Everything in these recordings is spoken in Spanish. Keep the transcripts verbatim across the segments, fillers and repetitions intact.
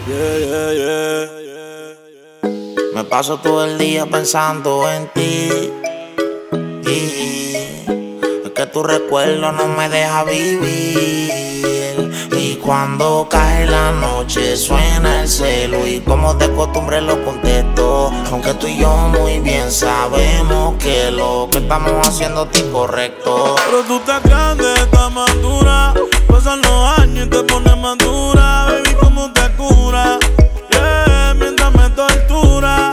Yeah, yeah, yeah. Me paso todo el día pensando en ti. Y es que tu recuerdo no me deja vivir. Y cuando cae la noche suena el celo y como de costumbre lo contesto. Aunque tú y yo muy bien sabemos que lo que estamos haciendo es incorrecto. Pero tú estás grande, estás madura. Pasan los años y te pones madura. Baby, ¿cómo te cura? Yeah, mientras me tortura.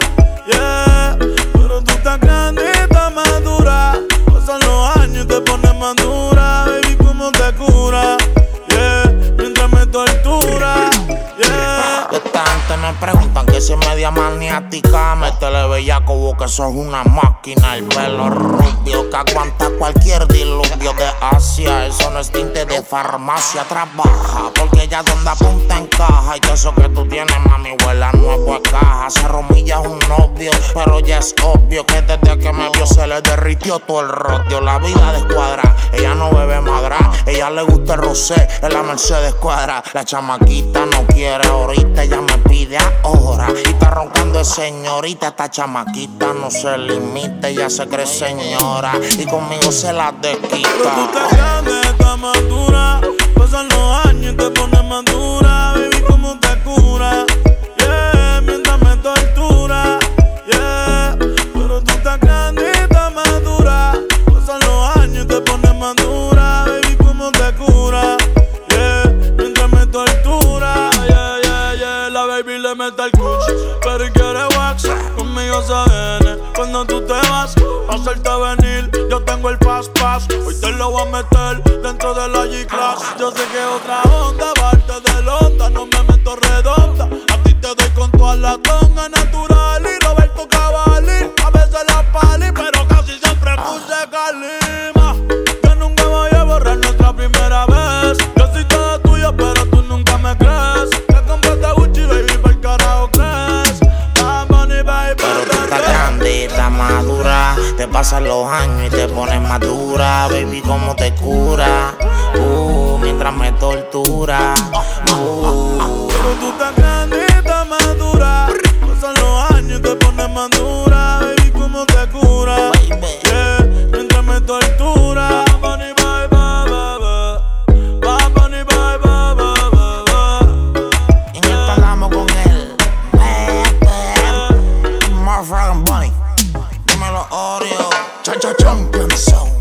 Yeah, pero tú estás grande, estás madura. Pasan los años y te pones madura. Baby, ¿cómo te cura? Yeah, mientras me tortura. Yeah. De tanto me preguntan que si es media maniática. Métele bellaco, como que sos una máquina. El pelo rubio que aguanta cualquier diluvio de Asia. Eso no es tinte de farmacia. Trabaja porque ya donde apunta encaja. Y que eso que tú tienes, mami, huele a nuevo caja. Se romilla es un novio, pero ya es obvio que desde que me vio se le derritió todo el rodio. La vida descuadra, ella no bebe madra. Ella le gusta el rosé, en la Mercedes cuadra. La chamaquita no quiere ahorita, ella me pide ahora. Y está roncando de señorita, esta chamaquita no se limita. Ella se cree señora y conmigo se la desquita. Pero tú estás grande, estás madura. Pasan los años y te pones madura. Baby, ¿cómo te cura? Yeah, mientras me tortura. Yeah, pero tú estás grande, estás madura. Pasan los años y te pones madura. Baby, ¿cómo te cura? Yeah, mientras me tortura. Yeah, yeah, yeah, la baby le mete el cuch, pero quiere wax. Conmigo se viene cuando tú te vas. Pa' hacerte venir, yo tengo el fast pass. Hoy te lo voy a meter dentro de la G-Class. Yo sé que otra onda, parte de Londa. No me meto redonda, a ti te doy con toda la tonga natural. Y Roberto Cavalli, a veces la pali, pero casi siempre puse calima. Yo nunca voy a borrar nuestra primera vez. Yo soy toda tuya, pero tú nunca me crees. Que compraste Gucci, baby, por carajo crees. Bad Bunny, baby, pero tú estás grande, estás madura. Te pasan los años y te pones madura. Baby, ¿cómo te cura? Uh, mientras me tortura. Uh. Pero tú estás grande, estás madura. Pasan los años y te pones madura. Baby, ¿cómo te cura? Yeah, mientras me tortura. Bad Bunny, bye, bye, bye, bye. Bad Bunny, bye, bye, bye, bye, bye. Y nos pagamos con él. More Frog and Bunny. Dímelo, Oreo. Cha cha champion sound.